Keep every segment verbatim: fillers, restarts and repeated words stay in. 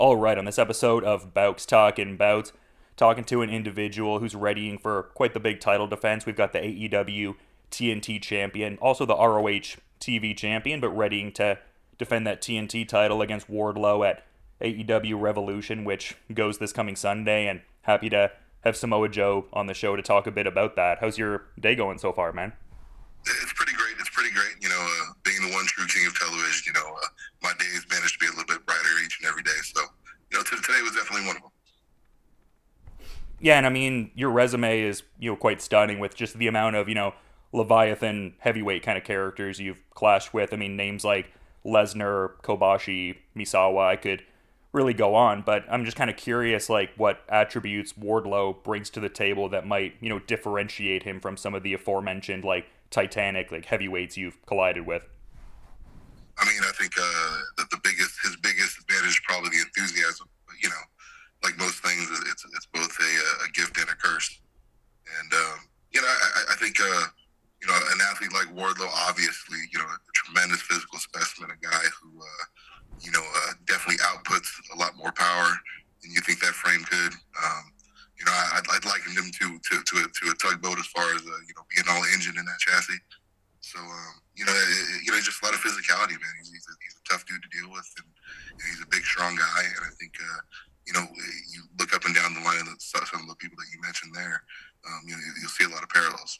All right, on this episode of Bouts Talking Bouts, talking to an individual who's readying for quite the big title defense. We've got the A E W T N T champion, also the R O H T V champion, but readying to defend that T N T title against Wardlow at A E W Revolution, which goes this coming Sunday, and happy to have Samoa Joe on the show to talk a bit about that. How's your day going so far, man? It's pretty great. It's pretty great. You know, uh, being the one true king of television, you know, uh, my days managed to be a little bit brighter each and every day. So, you know, t- today was definitely one of them. Yeah, and I mean, your resume is, you know, quite stunning with just the amount of, you know, Leviathan heavyweight kind of characters you've clashed with. I mean, names like Lesnar, Kobashi, Misawa, I could really go on, but I'm just kind of curious, like, what attributes Wardlow brings to the table that might, you know, differentiate him from some of the aforementioned, like, Titanic, like, heavyweights you've collided with. I mean, I think uh, that the biggest, his biggest advantage is probably the enthusiasm. But, you know, like most things, it's it's both a, a gift and a curse. And um, you know, I, I think uh, you know, an athlete like Wardlow, obviously, you know, a tremendous physical specimen, a guy who uh, you know uh, definitely outputs a lot more power than you think that frame could. Um, you know, I, I'd, I'd liken him to to to a, to a tugboat as far as uh, you know being all engine in that chassis. So, um, you know, it, you know, just a lot of physicality, man. He's, he's, a, he's a tough dude to deal with, and you know, he's a big, strong guy. And I think, uh, you know, you look up and down the line of the, some of the people that you mentioned there, um, you know, you'll see a lot of parallels.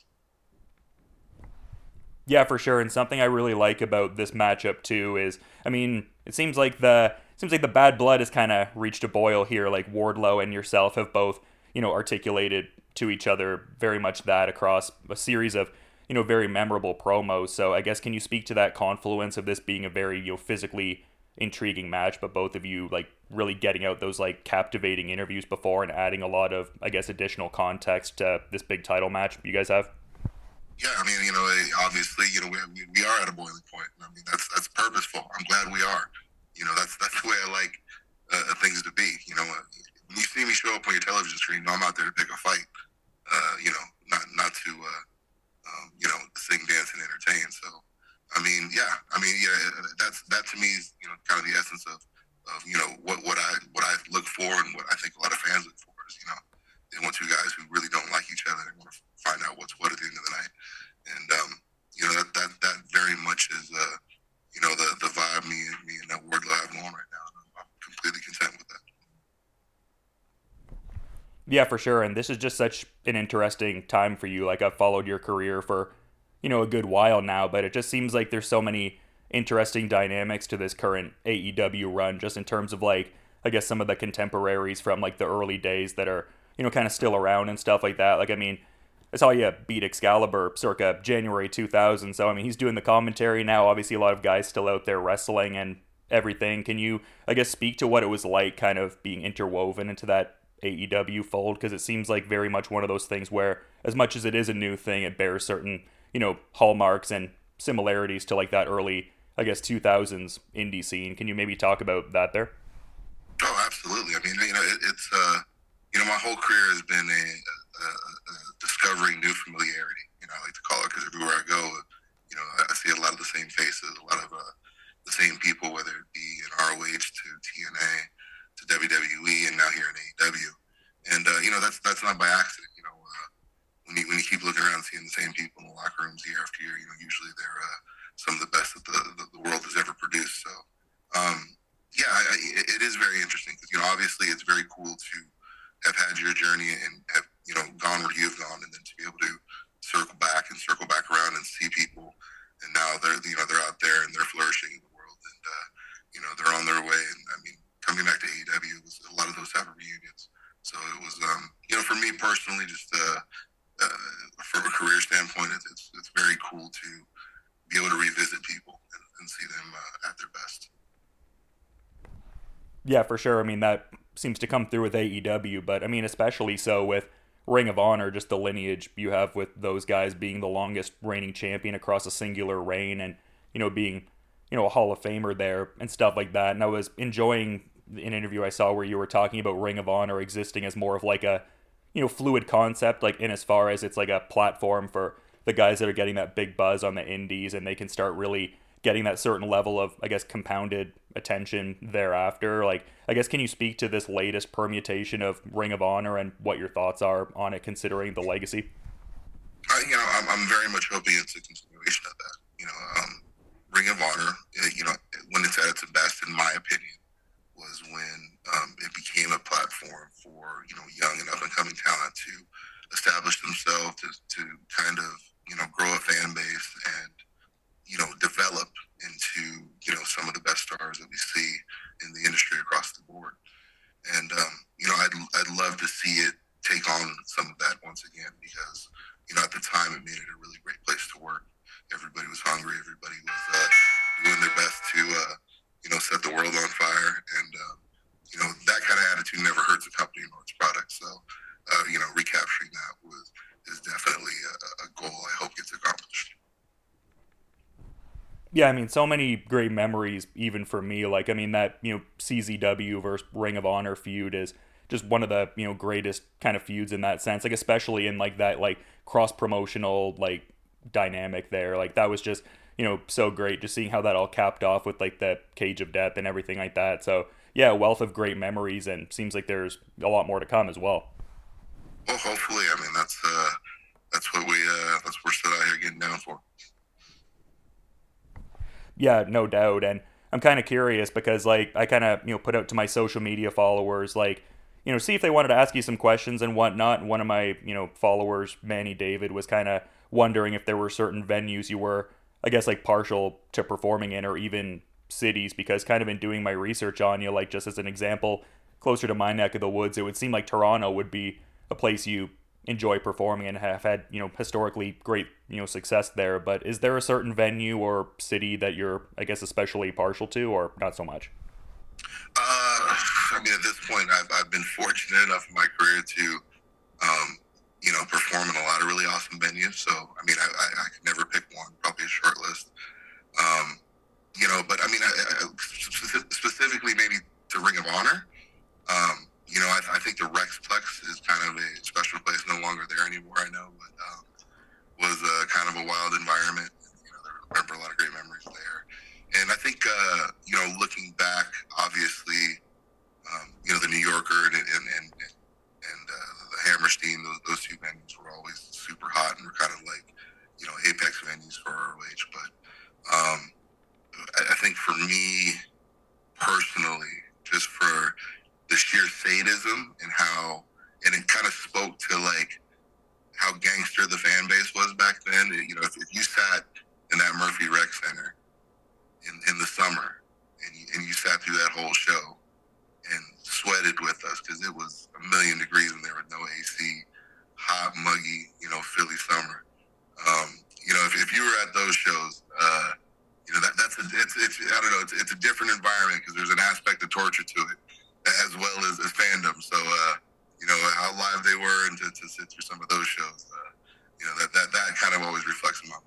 Yeah, for sure. And something I really like about this matchup too is, I mean, it seems like the it seems like the bad blood has kind of reached a boil here. Like Wardlow and yourself have both, you know, articulated to each other very much that across a series of, you know, very memorable promos. So I guess, can you speak to that confluence of this being a very, you know, physically intriguing match, but both of you like really getting out those like captivating interviews before and adding a lot of, I guess, additional context to this big title match you guys have? Yeah, I mean, you know, obviously, you know, we we are at a boiling point. I mean, that's that's purposeful. I'm glad we are. You know, that's that's the way I like uh, things to be. You know, when you see me show up on your television screen, you know, I'm out there to pick a fight. Uh, you know, not not to. Uh, Um, you know, sing, dance, and entertain. So, I mean, yeah, I mean, yeah, that's that to me is, you know, kind of the essence of, of you know, what, what I what I look for and what I think a lot of fans look for is, you know, they want two guys who really don't like each other. They want to find out what's what at the end of the night. And um, you know, that that that very much is, uh, you know, the the vibe me and me and that Wardlow have going right now. I'm completely content with that. Yeah, for sure. And this is just such an interesting time for you. Like, I've followed your career for, you know, a good while now, but it just seems like there's so many interesting dynamics to this current A E W run, just in terms of, like, I guess some of the contemporaries from, like, the early days that are, you know, kind of still around and stuff like that. Like, I mean, I saw you beat Excalibur circa January two thousand. So, I mean, he's doing the commentary now. Obviously, a lot of guys still out there wrestling and everything. Can you, I guess, speak to what it was like kind of being interwoven into that A E W fold? Because it seems like very much one of those things where, as much as it is a new thing, it bears certain, you know, hallmarks and similarities to like that early, I guess, two thousands indie scene. Can you maybe talk about that there? Oh, absolutely. I mean, you know, it, it's uh, you know, my whole career has been a, a, a discovering new familiarity. You know, I like to call it, because everywhere I go, you know, I see a lot of the same faces, a lot of uh, the same people, whether it be in R O H to T N A to W W E and now here in A E W. And, uh, you know, that's that's not by accident. You know, uh, when, you, when you keep looking around and seeing the same people in the locker rooms year after year, you know, usually they're uh, some of the best that the, the, the world has ever produced. So, um, yeah, I, I, it is very interesting because, you know, obviously it's very cool to have had your journey and have, you know, gone where you've gone, and then to be able to circle back and circle back around and see people. And now they're, you know, they're out there and they're flourishing in the world, and, uh, you know, they're on their way. And I mean, coming back to A E W was a lot of those type of reunions. So it was, um, you know, for me personally, just uh, uh, from a career standpoint, it's it's very cool to be able to revisit people and, and see them uh, at their best. Yeah, for sure. I mean, that seems to come through with A E W, but I mean, especially so with Ring of Honor, just the lineage you have with those guys being the longest reigning champion across a singular reign, and, you know, being, you know, a Hall of Famer there and stuff like that. And I was enjoying an interview I saw where you were talking about Ring of Honor existing as more of like a, you know, fluid concept, like in as far as it's like a platform for the guys that are getting that big buzz on the indies, and they can start really getting that certain level of, I guess, compounded attention thereafter. Like, I guess, can you speak to this latest permutation of Ring of Honor and what your thoughts are on it, considering the legacy? Uh, you know, I'm, I'm very much hoping it's a continuation of that. You know, um, Ring of Honor, uh, you know, when it's at its best, in my opinion, was when um, it became a platform for, you know, young and up and coming talent to establish themselves, to, to kind of, you know, grow a fan base and, you know, develop into, you know, some of the best stars that we see in the industry across the board. And, um, you know, I'd, I'd love to see it take on some of that once again, because, you know, at the time it made it a really great place to work. Everybody was hungry. Everybody was uh, doing their best to, uh, you know, set the world on fire. And, uh, you know, that kind of attitude never hurts a company nor its product. So, uh, you know, recapturing that was is definitely a, a goal I hope gets accomplished. Yeah, I mean, so many great memories, even for me. Like, I mean, that, you know, C Z W versus Ring of Honor feud is just one of the, you know, greatest kind of feuds in that sense. Like, especially in, like, that, like, cross-promotional, like, dynamic there. Like, that was just, you know, so great. Just seeing how that all capped off with, like, the Cage of Death and everything like that. So, yeah, a wealth of great memories, and seems like there's a lot more to come as well. Well, hopefully. I mean, that's, uh, that's what we, uh, that's what we're still out here getting down for. Yeah, no doubt. And I'm kind of curious because, like, I kind of, you know, put out to my social media followers, like, you know, see if they wanted to ask you some questions and whatnot. And one of my, you know, followers, Manny David, was kind of wondering if there were certain venues you were, I guess, like, partial to performing in, or even cities, because kind of in doing my research on you, like, just as an example, closer to my neck of the woods, it would seem like Toronto would be a place you enjoy performing and have had, you know, historically great, you know, success there. But is there a certain venue or city that you're, I guess, especially partial to, or not so much? Uh, I mean, at this point, I've, I've been fortunate enough in my career to, um, you know, perform in a lot of really awesome venues. So, I mean, I, I, I could never pick one, probably a short list. Um, you know, but I mean, I, I, specifically maybe to Ring of Honor, um, you know, I, I think the Rexplex is kind of a special place, no longer there anymore, I know, but um, was uh, kind of a wild environment. You know, I remember a lot of great memories there. And I think, uh, you know, looking back, obviously, um, you know, the New Yorker and and and, and uh, the Hammerstein, those, those two venues were always super hot and were kind of like, you know, apex venues for R O H. But um, I, I think for me personally, just for the sheer sadism and how, and it kind of spoke to like how gangster the fan base was back then. You know, if, if you sat in that Murphy Rec Center in, in the summer and you, and you sat through that whole show and sweated with us because it was a million degrees and there was no A C, hot, muggy, you know, Philly summer. Um, you know, if, if you were at those shows, uh, you know, that, that's a, it's, it's, I don't know, it's, it's a different environment because there's an aspect of torture to it, as well as, as fandom. So, uh, you know, how live they were and to, to sit through some of those shows, uh, you know, that, that, that kind of always reflects in my life.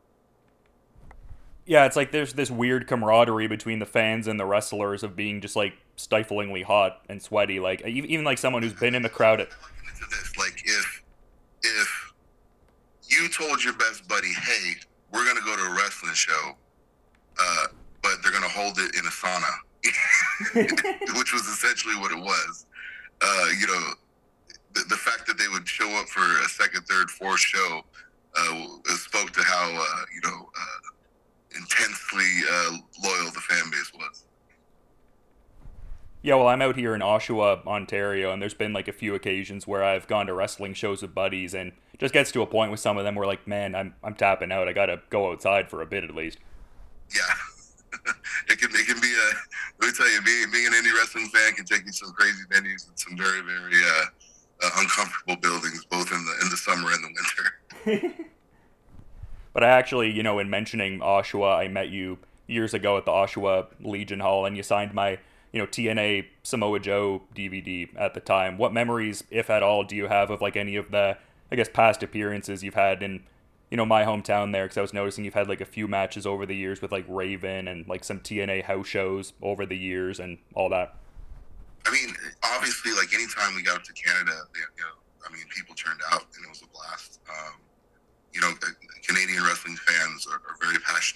Yeah, it's like there's this weird camaraderie between the fans and the wrestlers of being just, like, stiflingly hot and sweaty. Like, even like someone who's been in the crowd at... Into this, like, if, if you told your best buddy, hey, we're going to go to a wrestling show, uh, but they're going to hold it in a sauna, which was essentially what it was. Uh, you know, the, the fact that they would show up for a second, third, fourth show uh, spoke to how, uh, you know, uh, intensely uh, loyal the fan base was. Yeah, well, I'm out here in Oshawa, Ontario, and there's been like a few occasions where I've gone to wrestling shows with buddies, and it just gets to a point with some of them where, like, man, I'm I'm tapping out. I gotta go outside for a bit at least. Yeah, it can it can be a. Let me tell you, being being an indie wrestling fan can take you some crazy venues and some very very uh, uh, uncomfortable buildings, both in the in the summer and the winter. But I actually, you know, in mentioning Oshawa, I met you years ago at the Oshawa Legion Hall, and you signed my, you know, T N A Samoa Joe D V D at the time. What memories, if at all, do you have of, like, any of the, I guess, past appearances you've had in, you know, my hometown there? Because I was noticing you've had, like, a few matches over the years with, like, Raven and, like, some T N A house shows over the years and all that. I mean, obviously, like, anytime we got up to Canada, you know, I mean, people turned out, and it was a blast. Um, you know, Canadian wrestling fans are, are very passionate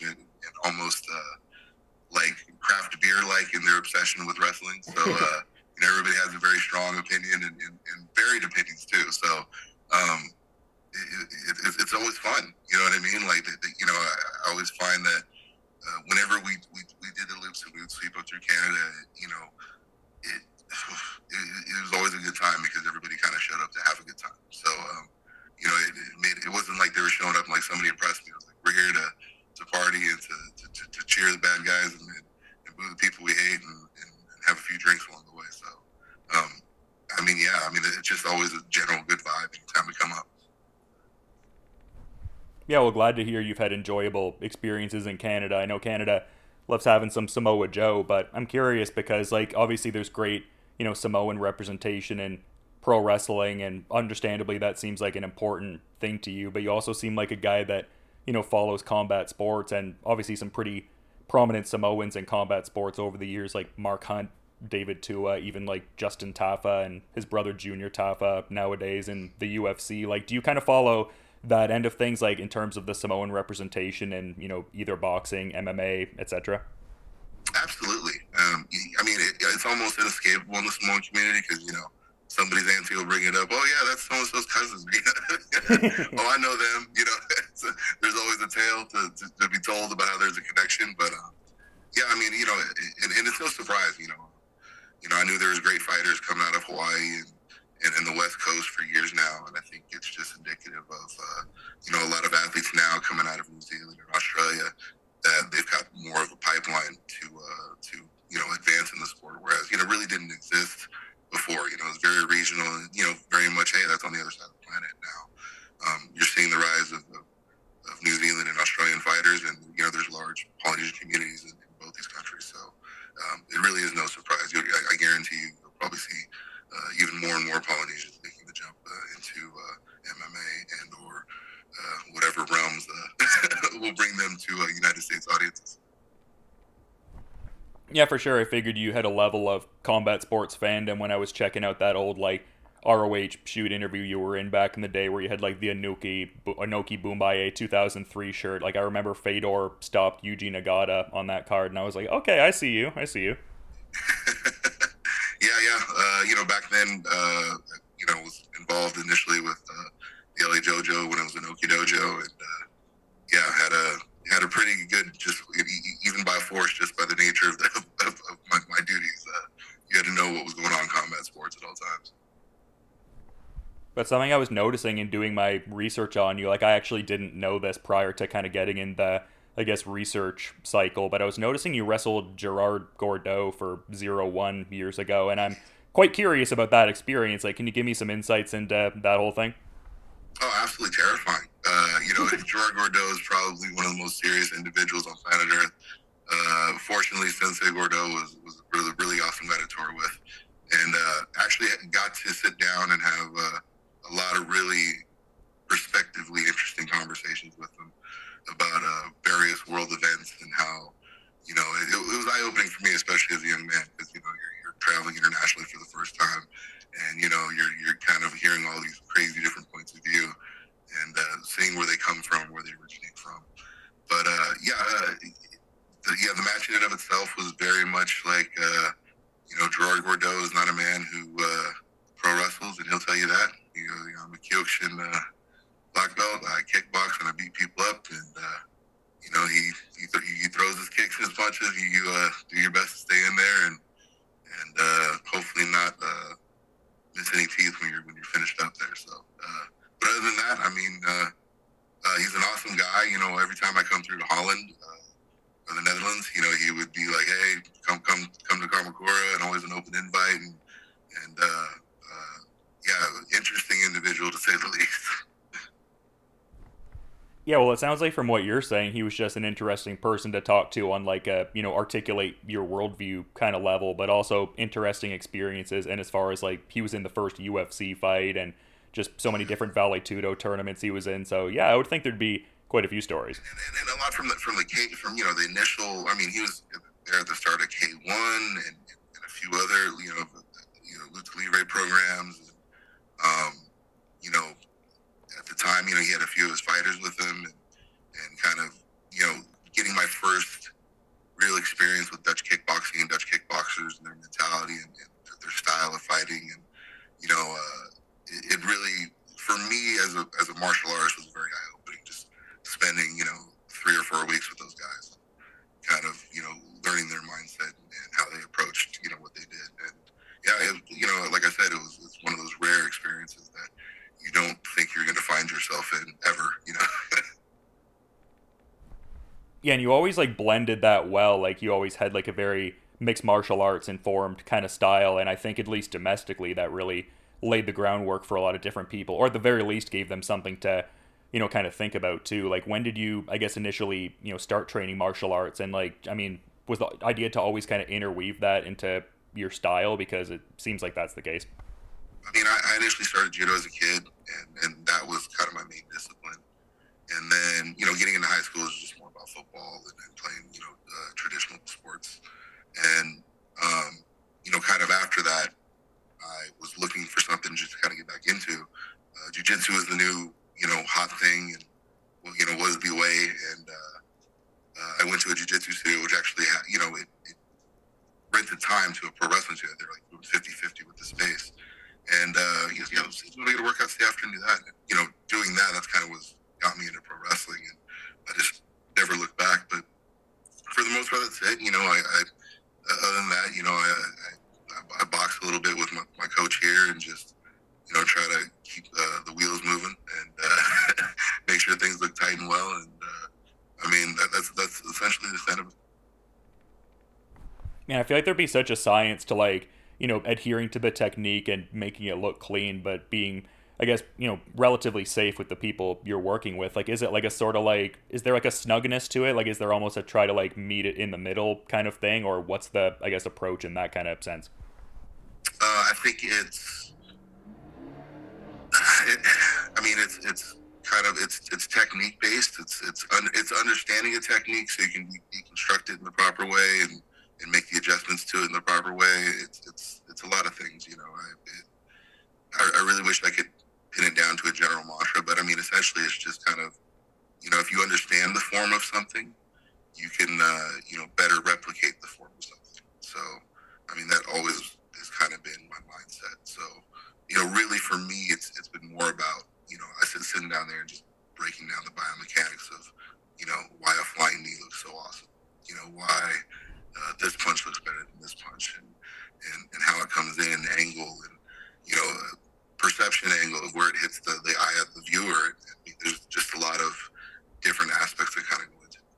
and almost uh, like craft beer like in their obsession with wrestling. So uh, you know, everybody has a very strong opinion and, and, and varied opinions too. So um, it, it, it's always fun. You know what I mean? Like the, the, you know, I, I always find that uh, whenever we, we we did the loops and we would sweep up through Canada, you know, it it, it was always a good time because everybody kind of showed up to have a good time. So um, you know, it, it made it wasn't like they were showing up and like somebody impressed me. It was like we're here to to party and to to, to, to cheer the bad guys and, and, and boo the people we hate and, and, and have a few drinks along the way. So um, I mean, yeah, I mean, it's just always a general good vibe anytime we come up. Yeah, well, glad to hear you've had enjoyable experiences in Canada. I know Canada loves having some Samoa Joe, but I'm curious because, like, obviously there's great, you know, Samoan representation in pro wrestling, and understandably that seems like an important thing to you, but you also seem like a guy that, you know, follows combat sports, and obviously some pretty prominent Samoans in combat sports over the years, like Mark Hunt, David Tua, even like Justin Tafa and his brother Junior Tafa nowadays in the U F C. Like, do you kind of follow that end of things, like in terms of the Samoan representation in, you know, either boxing, M M A, et cetera? Absolutely. Um, I mean, it, it's almost inescapable in the Samoan community because, you know, somebody's auntie will bring it up. Oh, yeah, that's so-and-so's cousins. Oh, I know them. You know, so there's always a tale to, to, to be told about how there's a connection. But, uh, yeah, I mean, you know, and, and it's no surprise, you know. You know, I knew there was great fighters coming out of Hawaii and, and, and the West Coast for years now, and I think it's just indicative of, uh, you know, a lot of athletes now coming out of New Zealand and Australia that they've got more of a pipeline to, uh, to you know, advance in the sport, whereas, you know, really didn't exist before. You know, it was very regional and, you know, very much, hey, that's on the other side of the planet now. Um, you're seeing the rise of, of, of New Zealand and Australian fighters, and, you know, there's large Polynesian communities in, in both these countries, so um, it really is no surprise. I, I guarantee you, you'll probably see uh, even more and more Polynesians making the jump uh, into uh, M M A and or uh, whatever realms uh, will bring them to uh, United States audiences. Yeah, for sure. I figured you had a level of combat sports fandom when I was checking out that old, like, R O H shoot interview you were in back in the day where you had, like, the Inoki, Inoki Bumbaye two thousand three shirt. Like, I remember Fedor stopped Yuji Nagata on that card, and I was like, okay, I see you. I see you. yeah, yeah. Uh, you know, back then, uh, you know, was involved initially with uh, the L A Dojo when it was Inoki Dojo, and, uh, yeah, had a had a pretty good, just even by force, just by the nature of, the, of, of my, my duties, uh, you had to know what was going on in combat sports at all times. But something I was noticing in doing my research on you, like I actually didn't know this prior to kind of getting in the, I guess, research cycle, but I was noticing you wrestled Gerard Gordeau for zero one years ago, and I'm quite curious about that experience. Like, can you give me some insights into that whole thing? Oh, absolutely terrifying. Uh, you know, Gerard Gordeau is probably one of the most serious individuals on planet Earth. Uh, fortunately, Sensei Gordeau was, was a really, really awesome guy to tour with, and uh, actually got to sit down and have uh, a lot of really perspectively interesting conversations with him about uh, various world events and how, you know, it, it was eye-opening for me, especially as a young man, because, you know, you're, you're traveling internationally for the first time, and, you know, you're you're kind of hearing all these crazy different points of view and uh, seeing where they come from, where they originate from. But, uh, yeah, uh, the, yeah, the match in and of itself was very much like, uh, you know, Gerard Gordeau is not a man who uh, pro wrestles, and he'll tell you that. You know, I'm a Kyokushin uh, black belt. I kickbox and I beat people up, and uh, you know, he he, th- he throws his kicks and his punches. You uh, do your best to stay in there and and uh, hopefully not uh, miss any teeth when you're when you're finished up there. So, uh, but other than that, I mean, uh, uh, he's an awesome guy. You know, every time I come through to Holland uh, or the Netherlands, you know, he would be like, "Hey, come come come to Kamakura," and always an open invite, and and uh, uh, yeah, interesting individual to say the least. Yeah, well, it sounds like from what you're saying, he was just an interesting person to talk to on like a, you know, articulate your worldview kind of level, but also interesting experiences. And as far as like, he was in the first U F C fight and just so many different Vale Tudo tournaments he was in. So yeah, I would think there'd be quite a few stories. And, and, and a lot from the, from the K, from, you know, the initial, I mean, he was there at the start of K one and, and a few other, you know, you know, Lucha Libre programs. Um, you know, at the time, you know, he had a few of his fighters with him, and, and kind of, you know, getting my first Yeah, and you always like blended that well. Like you always had like a very mixed martial arts informed kind of style, and I think at least domestically that really laid the groundwork for a lot of different people, or at the very least gave them something to, you know, kind of think about too. Like when did you, I guess, initially, you know, start training martial arts, and like, I mean, was the idea to always kind of interweave that into your style, because it seems like that's the case. I mean, I, I initially started judo as a kid, and, and that was kind of my main discipline. And then, you know, getting into high school was just more about football and, and playing, you know, uh, traditional sports. And, um, you know, kind of after that, I was looking for something just to kind of get back into. Uh, jiu-jitsu was the new, you know, hot thing, and, well, you know, was the way. And uh, uh, I went to a jiu-jitsu studio, which actually had, you know, it, it rented time to a pro wrestling studio. They're like doing fifty-fifty with the space. And, uh, you know, when I get to work out, stay after and do that. And, you know, doing that, that's kind of was got me into pro wrestling, and I just never looked back. But for the most part, that's it. You know, I, I other than that, you know, I, I, I box a little bit with my, my coach here, and just, you know, try to keep uh, the wheels moving, and uh, make sure things look tight and well. And uh, I mean, that, that's that's essentially the extent of it. Man, I feel like there'd be such a science to like, you know, adhering to the technique and making it look clean, but being, I guess, you know, relatively safe with the people you're working with. Like, is it like a sort of like, is there like a snugness to it? Like, is there almost a try to like meet it in the middle kind of thing? Or what's the, I guess, approach in that kind of sense? Uh, I think it's, it, I mean, it's, it's kind of, it's, it's technique based. It's, it's, un, it's understanding a technique so you can deconstruct it in the proper way, and, and make the adjustments to it in the proper way. It's, it's, it's a lot of things, you know. I, it, I, I really wish I could pin it down to a general mantra, but I mean, essentially it's just kind of, you know, if you understand the form of something, you can, uh, you know, better replicate the form of something. So, I mean, that always has kind of been my mindset. So, you know, really for me, it's it's been more about, you know, I said sitting down there and just breaking down the biomechanics of, you know, why a flying knee looks so awesome. You know, why uh, this punch looks better than this punch, and, and, and how it comes in, angle, and, you know, uh, perception angle of where it hits the, the eye of the viewer. I mean, there's just a lot of different aspects that kind of go into it.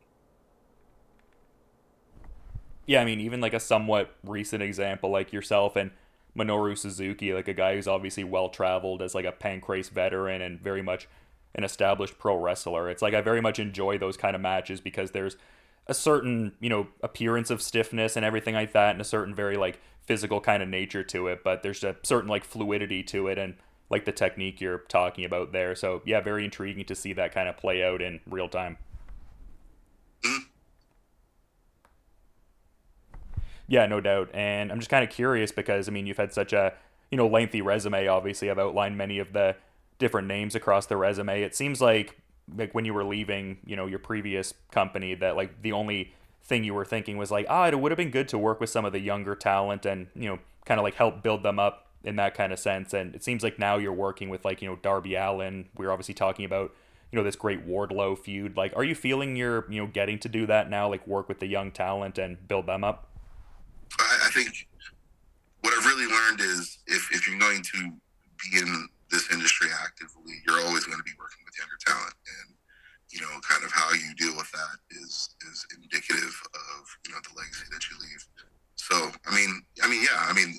Yeah, I mean, even like a somewhat recent example, like yourself and Minoru Suzuki, like a guy who's obviously well traveled as like a Pancrase veteran and very much an established pro wrestler. It's like I very much enjoy those kind of matches because there's a certain, you know, appearance of stiffness and everything like that, and a certain very like physical kind of nature to it, but there's a certain like fluidity to it, and like the technique you're talking about there. So yeah, very intriguing to see that kind of play out in real time. Mm-hmm. Yeah, no doubt. And I'm just kind of curious because I mean, you've had such a, you know, lengthy resume. Obviously, I've outlined many of the different names across the resume. It seems like like when you were leaving, you know, your previous company, that like the only thing you were thinking was like, ah, oh, it would have been good to work with some of the younger talent and, you know, kind of like help build them up in that kind of sense. And it seems like now you're working with like, you know, Darby Allin. We're obviously talking about, you know, this great Wardlow feud. Like, are you feeling you're, you know, getting to do that now, like work with the young talent and build them up? I, I think what I've really learned is if, if you're going to be in this industry actively, you're always going to be working with younger talent. And, you know, kind of how you deal with that is is indicative of, you know, the legacy that you leave. So, I mean, I mean, yeah, I mean,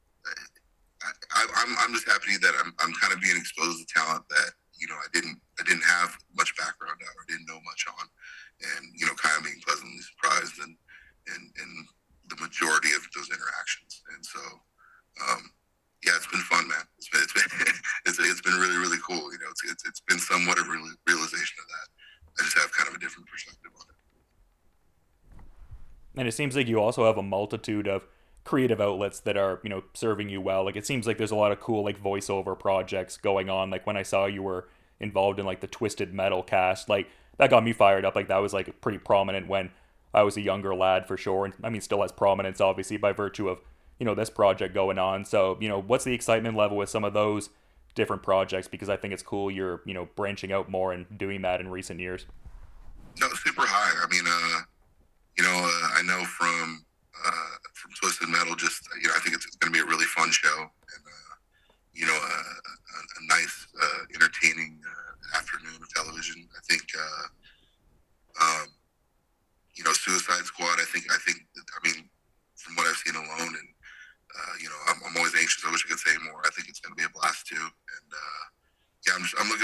I, I, I'm I'm just happy that I'm I'm kind of being exposed to talent that, you know, I didn't I didn't have much background on or didn't know much on, and, you know, kind of being pleasantly surprised in in, in the majority of those interactions. And so, um, yeah, it's been fun, man. It's been it's been it's, it's been really really cool. You know, it's it's, it's been somewhat of a real, realization of that. I just have kind of a different perspective on it. And it seems like you also have a multitude of creative outlets that are, you know, serving you well. Like it seems like there's a lot of cool like voiceover projects going on. Like when I saw you were involved in like the Twisted Metal cast, like that got me fired up. Like that was like pretty prominent when I was a younger lad for sure. And I mean, still has prominence obviously by virtue of, you know, this project going on. So, you know, what's the excitement level with some of those different projects? Because I think it's cool you're, you know, branching out more and doing that in recent years. No, super high. I mean, uh, you know, uh, I know from uh, from Twisted Metal, just, you know, I think it's, it's going to be a really fun show, and, uh, you know, uh, a, a nice, uh, entertaining uh, afternoon of television. I think, uh, um,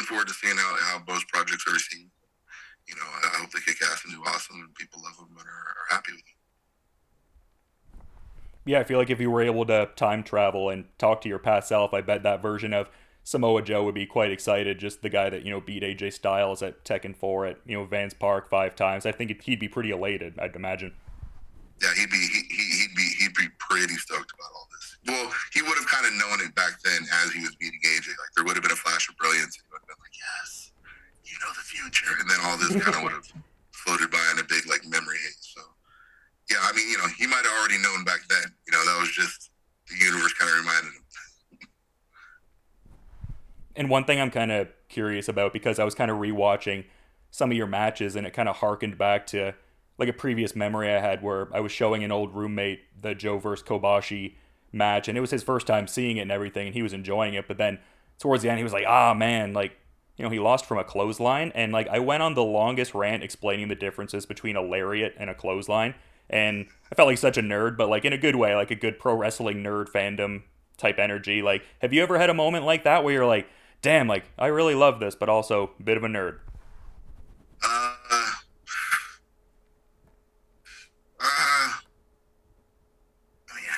forward to seeing how, how both projects are received. You know, I hope they kick ass and do awesome, and people love them and are, are happy with them. Yeah, I feel like if you were able to time travel and talk to your past self, I bet that version of Samoa Joe would be quite excited. Just the guy that, you know, beat A J Styles at Tekken four at, you know, Vans Park five times. I think he'd be pretty elated, I'd imagine. Yeah, he'd be he, he, he'd be he'd be pretty stoked about all this. Well, he would have kind of known it back then as he was beating A J. Like there would have been a flash of brilliance. He would have been like, "Yes, you know the future," and then all this kind of would have floated by in a big like memory haze. So, yeah, I mean, you know, he might have already known back then. You know, that was just the universe kind of reminded him. And one thing I'm kind of curious about, because I was kind of rewatching some of your matches, and it kind of harkened back to like a previous memory I had where I was showing an old roommate the Joe versus Kobashi match, and it was his first time seeing it and everything, and he was enjoying it. But then towards the end, he was like, "Ah, man, like, you know, he lost from a clothesline," and like I went on the longest rant explaining the differences between a lariat and a clothesline, and I felt like such a nerd, but like in a good way, like a good pro wrestling nerd fandom type energy. Like, have you ever had a moment like that where you're like, damn, like, I really love this, but also a bit of a nerd? Uh, uh, I mean,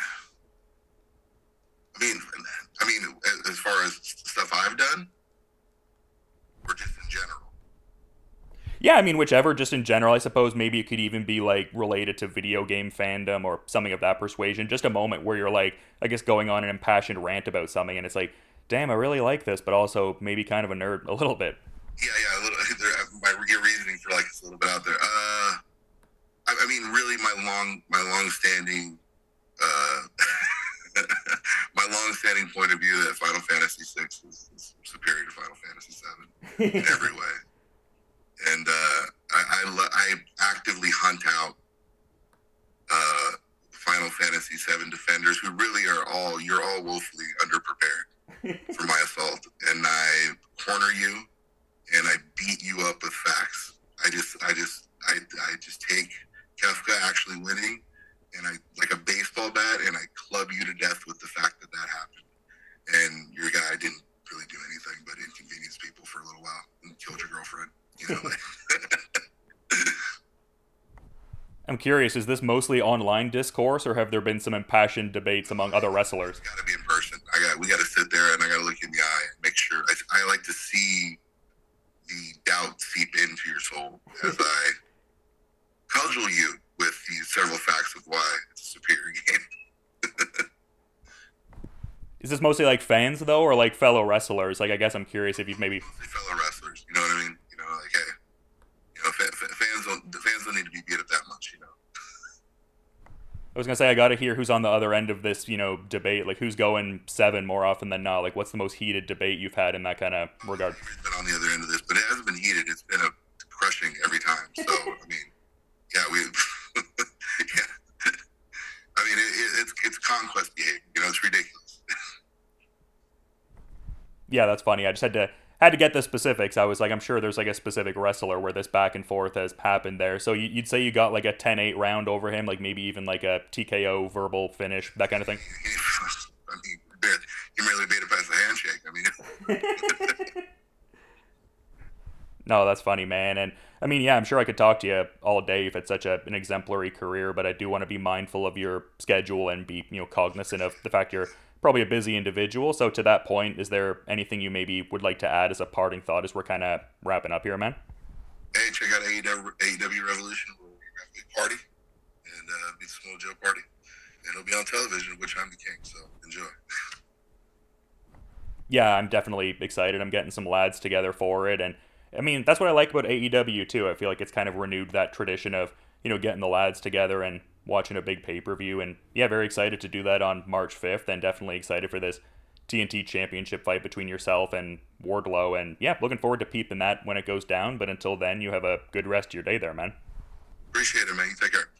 I mean, I mean, as far as stuff I've done, or just in general? Yeah, I mean, whichever, just in general. I suppose maybe it could even be, like, related to video game fandom or something of that persuasion. Just a moment where you're, like, I guess going on an impassioned rant about something, and it's like, damn, I really like this, but also maybe kind of a nerd a little bit. Yeah, yeah, a little. My reasoning for like it's a little bit out there. Uh, I, I mean, really, my long, my long-standing, uh, my long-standing point of view that Final Fantasy six is, is superior to Final Fantasy seven in every way, and uh, I, I, I actively hunt out uh, Final Fantasy seven defenders who really are all you're all woefully underprepared for my assault, and I corner you and I beat you up with facts. I just, I just, I, I just take Kefka actually winning, and I like a baseball bat, and I club you to death with the fact that that happened. And your guy didn't really do anything but inconvenience people for a little while and killed your girlfriend. You know. I'm curious, is this mostly online discourse, or have there been some impassioned debates among other wrestlers? It's got to be in person. I got, we got to sit there, and I got to look you in the eye and make sure. I, I like to see the doubt seep into your soul as I cudgel you with the several facts of why it's a superior game. Is this mostly like fans though, or like fellow wrestlers? Like, I guess I'm curious if you've maybe Mostly fellow wrestlers. You know what I mean? You know, like, hey, you know, fa- fa- fans don't the fans don't need to be beat up that much. You know. I was gonna say, I gotta hear who's on the other end of this, you know, debate. Like, who's going seven more often than not? Like, what's the most heated debate you've had in that kind of regard? I've been on the other end of this, but it hasn't been heated. It's been a crushing every time. So, I mean, yeah, we, yeah. I mean, it, it, it's it's conquest behavior. You know, it's ridiculous. Yeah, that's funny. I just had to had to get the specifics. I was like, I'm sure there's like a specific wrestler where this back and forth has happened there. So you'd say you got like a ten eight round over him, like maybe even like a T K O verbal finish, that kind of thing? I mean, you merely made it past the handshake. I mean, no, that's funny, man. And I mean, yeah, I'm sure I could talk to you all day if it's such a, an exemplary career, but I do want to be mindful of your schedule and be, you know, cognizant of the fact you're probably a busy individual. So to that point, is there anything you maybe would like to add as a parting thought as we're kind of wrapping up here, man? Hey, check out A E W Revolution. We're have a big party, and uh, be the Small Joe party, and it'll be on television, which I'm the king. So enjoy. Yeah, I'm definitely excited. I'm getting some lads together for it, and I mean, that's what I like about A E W too. I feel like it's kind of renewed that tradition of, you know, getting the lads together and watching a big pay-per-view. And yeah, very excited to do that on March fifth, and definitely excited for this T N T championship fight between yourself and Wardlow. And yeah, looking forward to peeping that when it goes down. But until then, you have a good rest of your day there, man. Appreciate it, man. You take care.